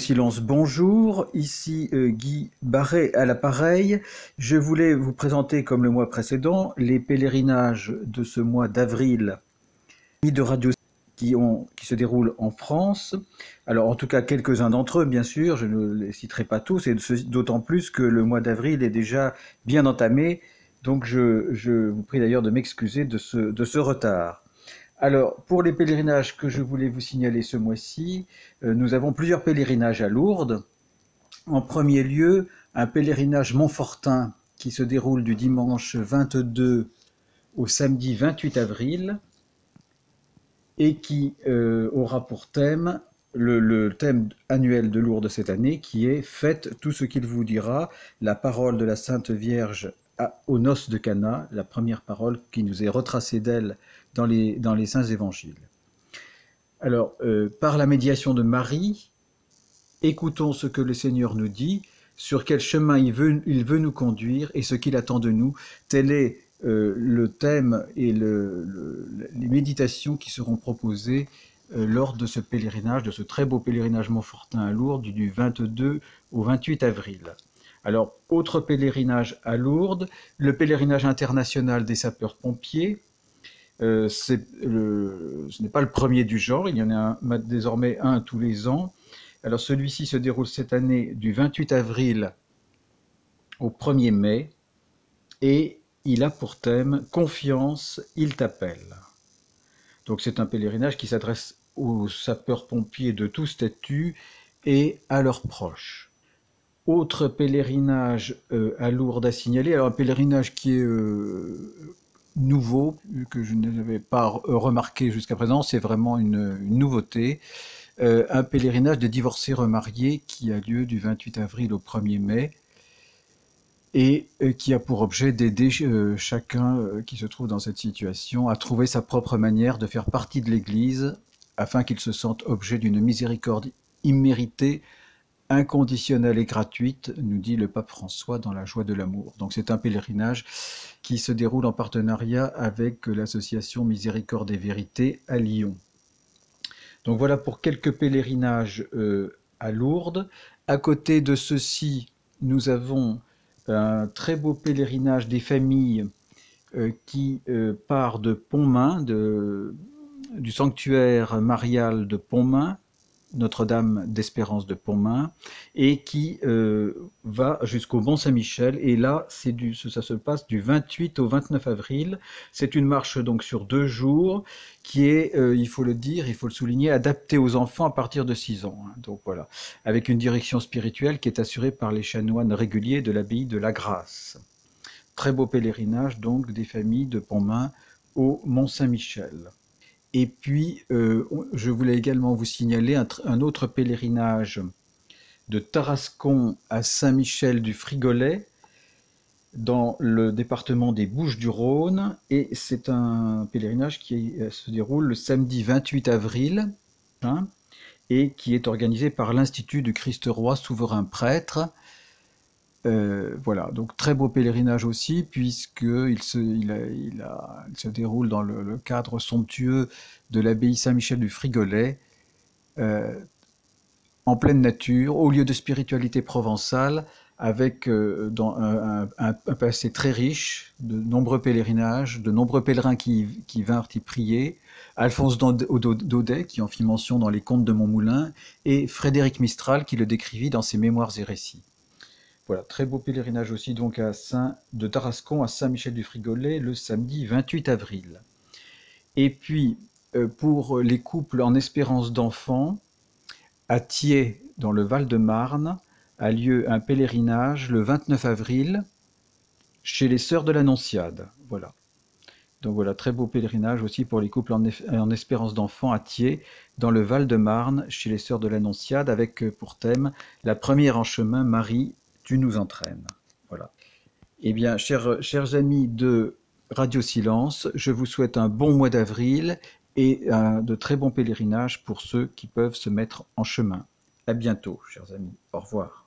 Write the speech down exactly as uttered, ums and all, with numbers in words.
Silence, bonjour, ici euh, Guy Barret à l'appareil. Je voulais vous présenter, comme le mois précédent, les pèlerinages de ce mois d'avril de Radio qui, ont, qui se déroulent en France. Alors en tout cas quelques-uns d'entre eux, bien sûr, je ne les citerai pas tous, et d'autant plus que le mois d'avril est déjà bien entamé, donc je, je vous prie d'ailleurs de m'excuser de ce, de ce retard. Alors, pour les pèlerinages que je voulais vous signaler ce mois-ci, euh, nous avons plusieurs pèlerinages à Lourdes. En premier lieu, un pèlerinage montfortin qui se déroule du dimanche vingt-deux au samedi vingt-huit avril et qui euh, aura pour thème le, le thème annuel de Lourdes cette année qui est « Faites tout ce qu'il vous dira, la parole de la Sainte Vierge à, aux noces de Cana », la première parole qui nous est retracée d'elle dans les, dans les Saints Évangiles. Alors, euh, par la médiation de Marie, écoutons ce que le Seigneur nous dit, sur quel chemin il veut, il veut nous conduire et ce qu'il attend de nous. Tel est euh, le thème et le, le, les méditations qui seront proposées euh, lors de ce pèlerinage, de ce très beau pèlerinage montfortin à Lourdes du vingt-deux au vingt-huit avril. Alors, autre pèlerinage à Lourdes, le pèlerinage international des sapeurs-pompiers. Euh, le, ce n'est pas le premier du genre, il y en a un, désormais un tous les ans. Alors celui-ci se déroule cette année du vingt-huit avril au premier mai et il a pour thème « Confiance, il t'appelle ». Donc c'est un pèlerinage qui s'adresse aux sapeurs-pompiers de tout statut et à leurs proches. Autre pèlerinage euh, à Lourdes à signaler, alors un pèlerinage qui est euh, nouveau, que je n'avais pas remarqué jusqu'à présent, c'est vraiment une, une nouveauté. Euh, un pèlerinage des divorcés remariés qui a lieu du vingt-huit avril au premier mai et euh, qui a pour objet d'aider euh, chacun euh, qui se trouve dans cette situation à trouver sa propre manière de faire partie de l'Église afin qu'il se sente objet d'une miséricorde imméritée, inconditionnelle et gratuite, nous dit le pape François dans La Joie de l'amour. Donc c'est un pèlerinage qui se déroule en partenariat avec l'association Miséricorde et Vérité à Lyon. Donc voilà pour quelques pèlerinages euh, à Lourdes. À côté de ceci, nous avons un très beau pèlerinage des familles euh, qui euh, part de Pontmain, de, du sanctuaire marial de Pontmain, Notre-Dame d'Espérance de Pontmain, et qui euh, va jusqu'au Mont-Saint-Michel. Et là, c'est du, ça se passe du vingt-huit au vingt-neuf avril. C'est une marche donc sur deux jours qui est, euh, il faut le dire, il faut le souligner, adaptée aux enfants à partir de six ans. Hein. Donc voilà, avec une direction spirituelle qui est assurée par les chanoines réguliers de l'abbaye de la Grâce. Très beau pèlerinage donc des familles de Pontmain au Mont-Saint-Michel. Et puis, euh, je voulais également vous signaler un, un autre pèlerinage de Tarascon à Saint-Michel-du-Frigolet, dans le département des Bouches-du-Rhône. Et c'est un pèlerinage qui se déroule le samedi vingt-huit avril, hein, et qui est organisé par l'Institut du Christ-Roi Souverain Prêtre. Euh, voilà, donc très beau pèlerinage aussi, puisqu'il se, il a, il a, il se déroule dans le, le cadre somptueux de l'abbaye Saint-Michel du Frigolet, euh, en pleine nature, au lieu de spiritualité provençale, avec euh, dans un, un, un, passé très riche, de nombreux pèlerinages, de nombreux pèlerins qui, qui vinrent y prier, Alphonse Daudet, qui en fit mention dans les Contes de Montmoulin, et Frédéric Mistral, qui le décrivit dans ses Mémoires et récits. Voilà, très beau pèlerinage aussi donc à Saint, de Tarascon à Saint-Michel-du-Frigolet le samedi vingt-huit avril. Et puis, euh, pour les couples en espérance d'enfants, à Thiais, dans le Val-de-Marne, a lieu un pèlerinage le vingt-neuf avril chez les Sœurs de l'Annonciade. Voilà. Donc voilà, très beau pèlerinage aussi pour les couples en, en espérance d'enfants à Thiais, dans le Val-de-Marne, chez les Sœurs de l'Annonciade, avec pour thème la première en chemin, Marie, tu nous entraînes. Voilà. Eh bien, chers, chers amis de Radio Silence, je vous souhaite un bon mois d'avril et un, de très bons pèlerinages pour ceux qui peuvent se mettre en chemin. À bientôt, chers amis. Au revoir.